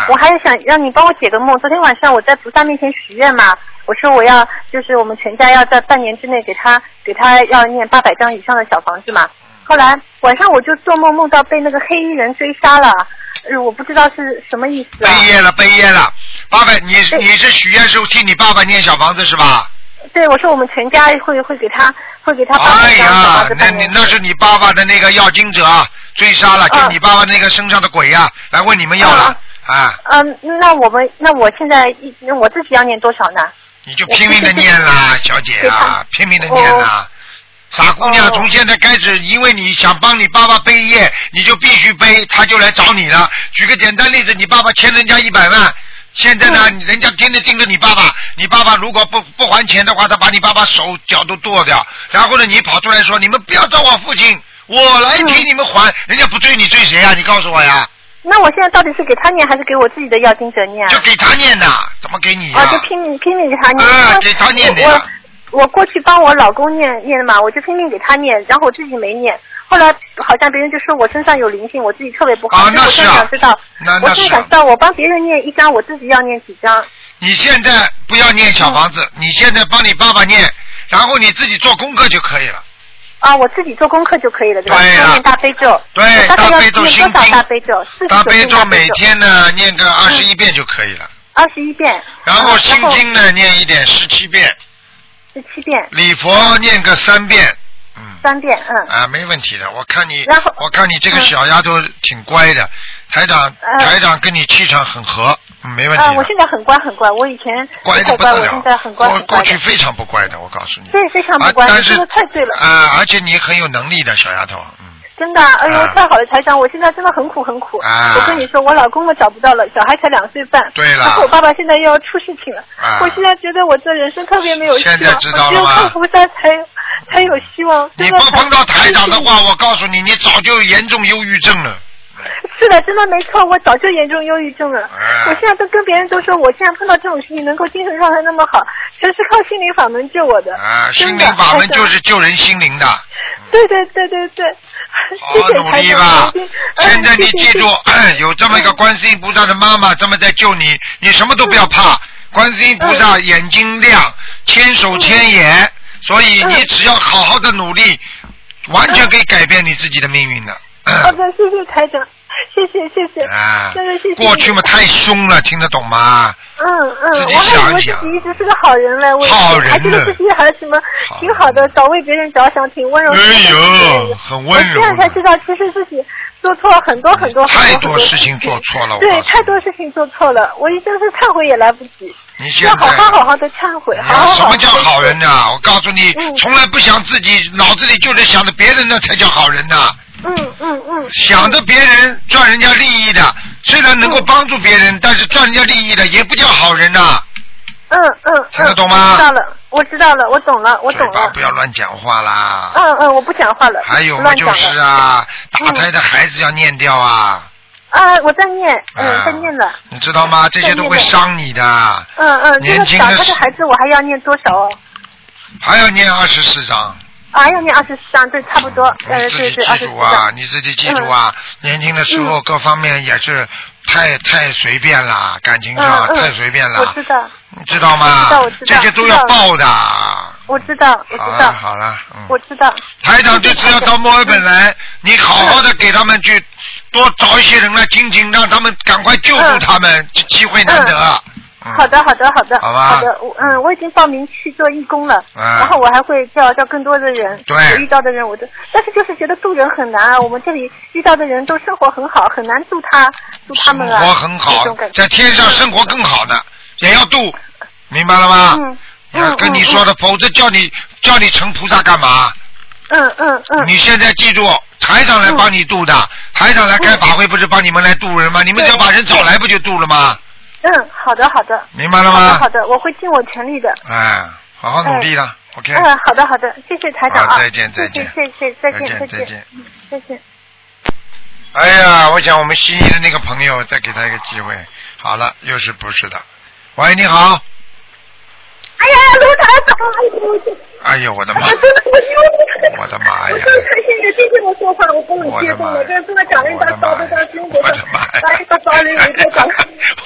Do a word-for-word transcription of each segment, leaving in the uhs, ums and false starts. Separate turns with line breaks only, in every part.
我还是想让你帮我解个梦。昨天晚上我在菩萨面前许愿嘛，我说我要就是我们全家要在半年之内给他给他要念八百张以上的小房子嘛。后来晚上我就做梦梦到被那个黑衣人追杀了，呃，我不知道是什么意思、啊。
背业了，背业了，爸爸，你你是许愿是替你爸爸念小房子是吧？
对，我说我们全家会会给他会给他八百张小房子。
哎呀，那你那是你爸爸的那个要经者追杀了，就你爸爸那个身上的鬼呀、啊，来问你们要了啊。
嗯，那我们那我现在我自己要念多少呢？
你就拼命的念啦，小姐啊，拼命的念啦。傻姑娘，从现在开始，因为你想帮你爸爸背业，你就必须背，他就来找你了。举个简单例子，你爸爸欠人家一百万，现在呢，嗯、人家天天盯着你爸爸，你爸爸如果不不还钱的话，他把你爸爸手脚都剁掉。然后呢，你跑出来说，你们不要找我父亲，我来替你们还。嗯、人家不追你追谁呀？你告诉我呀。
那我现在到底是给他念还是给我自己的要经者念？
就给他念的，怎么给你呀？
啊，就拼命拼命给他念。
啊，给他念的呀。
我过去帮我老公念念的嘛，我就拼命给他念，然后我自己没念。后来好像别人就说我身上有灵性，我自己特别不好。
啊，那是啊。
我想知道，
那
我现在想知道，我帮别人念一张，我自己要念几张？
你现在不要念小房子，嗯、你现在帮你爸爸念，然后你自己做功课就可以了。
啊，我自己做功课就可以了，对吧？
对呀、啊。
念大悲咒。
对，大悲咒心经。
大悲咒，
大悲咒每天呢念个二十一遍就可以了。
二十一遍。
然后心经呢念一点十七遍。
十七遍，
礼佛念个三遍，嗯，
三遍，嗯，
啊，没问题的。我看你，
然后
我看你这个小丫头挺乖的，嗯、台长、呃，台长跟你气场很合，嗯，没问题的。
啊，我现在很乖很乖，我以前
乖的不得了，
我现在很乖很乖。
我过去非常不乖的，我告诉你。
对，非常不乖，
啊、但是
你说的太对了。
啊，而且你很有能力的小丫头，嗯。
真的，哎呦，太好了，台长，我现在真的很苦很苦。
啊、
我跟你说，我老公我找不到了，小孩才两岁半。
对了。
然后我爸爸现在又要出事情了。
啊、
我现在觉得我这人生特别没有希望。
现在知道了吗？
只有看菩萨才有才有希望。
你不碰到台长的话，我告诉你，你早就严重忧郁症了。
是的，真的没错，我早就严重忧郁症了。
啊、
我现在都跟别人都说，我现在碰到这种事情能够精神状态那么好，全是靠心灵法门救我的。
啊，心灵法门就是救人心灵的。
对对对对对。
好努力吧！现在你记住，嗯、有这么一个观世音菩萨的妈妈这么在救你，你什么都不要怕。观世音菩萨眼睛亮，千手千眼，所以你只要好好的努力，完全可以改变你自己的命运的。
好的，谢谢台长，谢谢谢谢。
啊，
真的谢谢。
过去嘛太凶了，听得懂吗？
嗯嗯，
自己想想。
我还以为自己一直是个好人嘞，我
好人
还觉得自己还什么挺好的，早为别人着想，挺温柔。
哎呦，很温柔。
我现在才知道，其实自己做错很多很多
太多事情做错了。
对，太多事情做错了，我一真是忏悔也来不及。
你现在
要好好好好的忏悔。好好好
什么叫好人呢、啊？我告诉你，嗯、从来不想自己，脑子里就是想着别人的才叫好人呢、啊。
嗯嗯嗯。
想着别人赚人家利益的，虽然能够帮助别人，嗯、但是赚人家利益的也不叫好人呐、啊。
嗯嗯。
听得懂吗？
知道了，我知道了，我懂了，我懂了。
嘴巴不要乱讲话啦。
嗯嗯，我不讲话了。
还有嘛就是啊，打胎的孩子要念掉啊。
啊，我在念，嗯，在念了。
你知道吗？这些都会伤你的。
嗯嗯，
年轻的
打胎的孩子我还要念多少哦？
还要念二十四章。
啊，要念二十四章，对，差不多。
呃，对对，二十四章。你自己记住啊，年轻的时候各方面也是太太随便了，感情上太随便了。
我知道。
你知道吗？
我知道，我知道。
这些都要报的。
我知道，我知道。
好了，嗯。
我知道。
台长就只要到墨尔本来，你好好的给他们去多找一些人来听听，让他们赶快救助他们，机会难得。
好的，好的，好的，
好吧。
好的，我嗯，我已经报名去做义工了，
嗯、
然后我还会叫叫更多的人，
对，
我遇到的人我都，但是就是觉得渡人很难啊。我们这里遇到的人都生活很好，很难渡他渡他们啊。
生活很好，在天上生活更好的、嗯、也要渡，明白了吗？
嗯。
要跟你说的，
嗯、
否则叫你叫你成菩萨干嘛？
嗯嗯嗯。
你现在记住，台长来帮你渡的，嗯、台长来开法会不是帮你们来渡人吗？你们只要把人找来不就渡了吗？
嗯，好的好的，
明白了吗？
好的好的，我会尽我全力的。
哎，好好努力了、哎、，OK。
嗯，好的好的，谢谢台长啊，
再见再见，
谢谢再见
再见再见
再见。
哎呀，我想我们悉尼的那个朋友再给他一个机会。好了，又是不是的？喂，你好。
哎呀，卢台长！
哎呦，我的妈！我的妈呀！
我真的太谢谢，谢谢我说话，我不能接受了，这真的感恩大高的大金国的，大大高人一个感恩。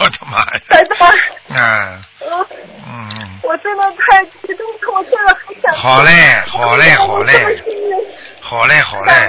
真的太激动了，我现在很想。
好嘞，好嘞，好嘞，好嘞，好嘞。